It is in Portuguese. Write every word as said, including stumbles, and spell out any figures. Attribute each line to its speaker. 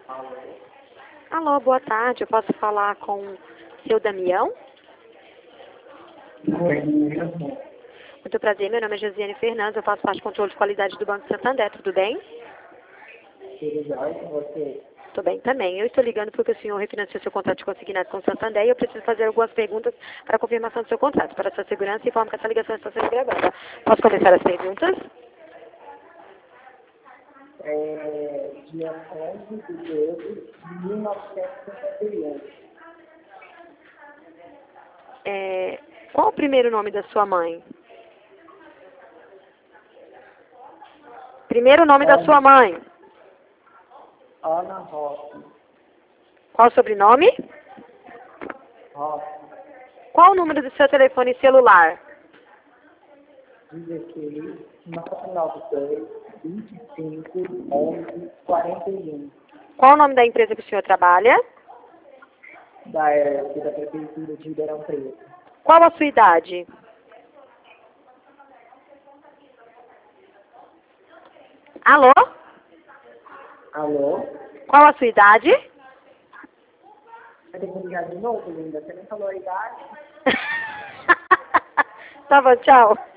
Speaker 1: Alô, boa tarde. Eu posso falar com o seu Damião?
Speaker 2: Oi, mesmo.
Speaker 1: Muito prazer, meu nome é Josiane Fernandes, eu faço parte do controle de qualidade do Banco Santander, tudo bem?
Speaker 2: Tudo bem com você?
Speaker 1: Tudo bem também. Eu estou ligando porque o senhor refinanciou seu contrato de consignado com o Santander e eu preciso fazer algumas perguntas para a confirmação do seu contrato. Para sua segurança, informo que essa ligação está sendo gravada. Posso começar as perguntas?
Speaker 2: É, dia onze de doze de mil novecentos e cinquenta e um.
Speaker 1: É, qual o primeiro nome da sua mãe? Primeiro nome da sua mãe.
Speaker 2: Ana Rossi.
Speaker 1: Qual o sobrenome?
Speaker 2: Rossi.
Speaker 1: Qual o número do seu telefone celular?
Speaker 2: dezesseis, nove nove dois, vinte e cinco, onze, quarenta e um.
Speaker 1: Qual o nome da empresa que o senhor trabalha?
Speaker 2: Da E R S, da Prefeitura de Ribeirão Preto.
Speaker 1: Qual a sua idade? Alô?
Speaker 2: Alô?
Speaker 1: Qual a sua idade?
Speaker 2: Vai ter que ligar de novo, linda? Você nem falou a idade?
Speaker 1: Tá bom, tchau.